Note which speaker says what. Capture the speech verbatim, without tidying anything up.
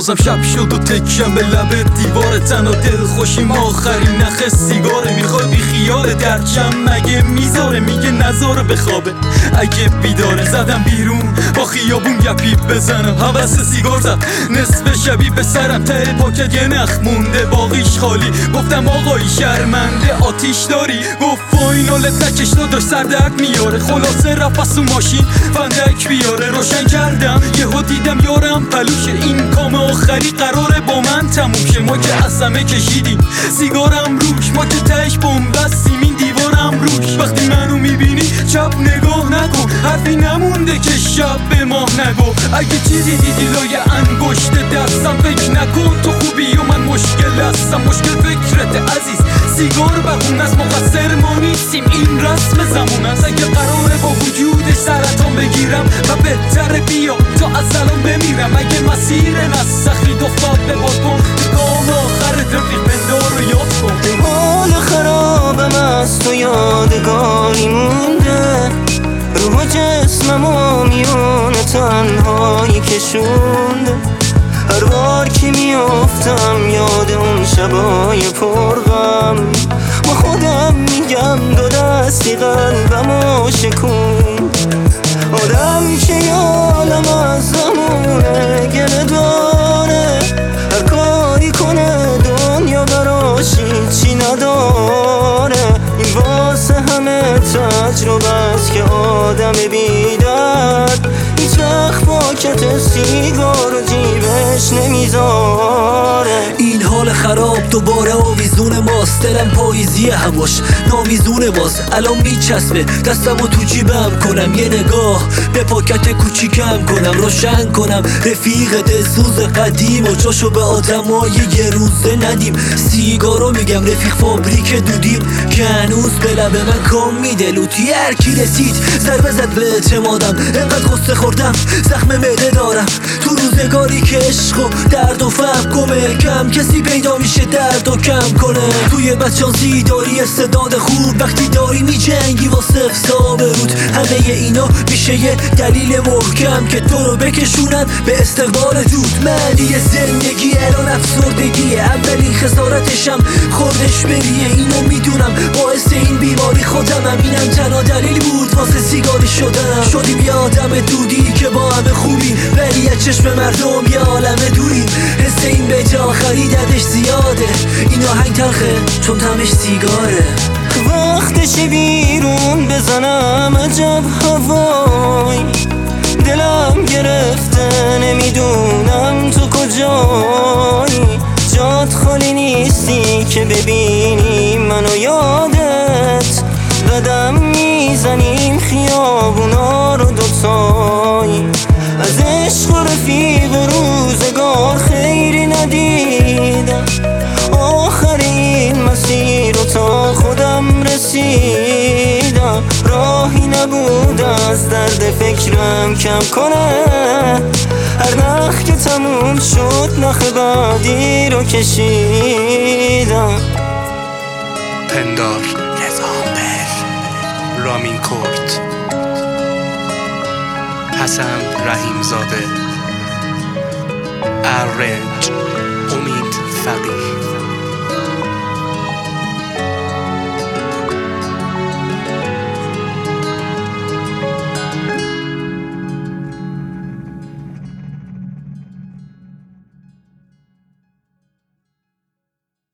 Speaker 1: بازم شب شد و تکیم به لب دیوار تن و دل خوشیم آخرین نخ سیگاره. میخوای بی خیال درچم مگه میذاره، میگه نذاره بخوابه اگه بیداره. زدم بیرون با خیابون گپیب بزنم، حوث سیگار زد نصف شبی به سرم، ته پاکت یه نخ مونده باقیش خالی. گفتم آقایی شرمنده آتیش داری؟ گفت فاینال تکش داشت سردرد میاره. خلاصه رفت از تو ماشین فندک بیاره. روشن کردم یهو دیدم یارم پلوشه، این کام آخری قراره با من تموم شه. ما که از همه کشیدیم سیگارم روش، ما که تهش بومبستیم این دیوارم روش. وقتی منو میبینی چپ نگاه نکن، حرفی نمونده که شب به ماه نگو. اگه چیزی دیدی لای انگشت دستم فکر نکن تو خوبی و من مشکل هستم. مشکل فکرت عزیز، سیگار بخون از مقصر ما نیستیم، این رسم زمان است. اگه قراره با وجودش سرطان بگیرم و بهتره بیا تا از الان بمیرم. اگه مسیر نسخی دختاد به بالکن، گام آخر رفیق بندار رو یاد کن.
Speaker 2: حال خرابم از تو یادگاری مونده، روح جسمم و میون تنهایی کشونده. هر بار که میافتم یاد اون شبای پرغم، با خودم میگم دو دستی قلبمو شکون. آدم که یالم از زمونه گله داره، هر کاری کنه دنیا براش چی نداره. این واسه همه تجربه است که آدم بیدرد هیچ وقت پاکت سیگار و جیبش نمیذاره.
Speaker 3: این حال خراب دوباره آویزون ماست، دلم پاییزی هواش نامیزونه باز. الان میچسبه دستمو تو جیبم کنم، یه نگاه به پاکت کوچیکم کنم. روشن کنم رفیق دلسوز قدیم و جاشو به آدمای یه روزه ندیم. سیگارو میگم رفیق فابریک دودیم که هنوز به لب من کام میده. لوتی هر کی رسید ضربه زد به اعتمادم، انقدر غصه خوردم زخم معده دارم. تو روزگاری که عشق و درد و فهم گمه، کم کسی پیدا میشه درد و کم کنه. توی بچانسی داری استعداد خوب، وقتی داری میجنگی واسه افساب رود. همه اینا میشه یه دلیل محکم که تو رو بکشونن به استقبال دود. معنی زندگی الان افسردگیه، اولین خسارتشم خوردش بریه. اینو میدونم باعث این بیماری خودمم، اینم تنها دلیل بود واسه سیگاری شدنم. شدیم یه آدم دودی که با همه خوبی، ولی از چشم مردم یه عالم دوریم. حس این بیت آخری دردش زیاده، این آهنگ تلخه چون طعمش سیگاره.
Speaker 2: وقتشه بیرون بزنم عجب هوای، دلم گرفته نمیدونم تو کجایی. جات خالی نیستی که ببینی منو یادت، قدم میزنیم خیابونا رو دوتایی. از عشق و رفیق و روزگار خیری ندیدم، آخر این مسیر رو تا خودم رسیدم. راهی نبود از درد فکرم کم کنه، هر نخ که تموم شد نخ بعدی رو کشیدم.
Speaker 4: پندار نظامبر، رامین کورت، حسن رحیم زاده، ارنج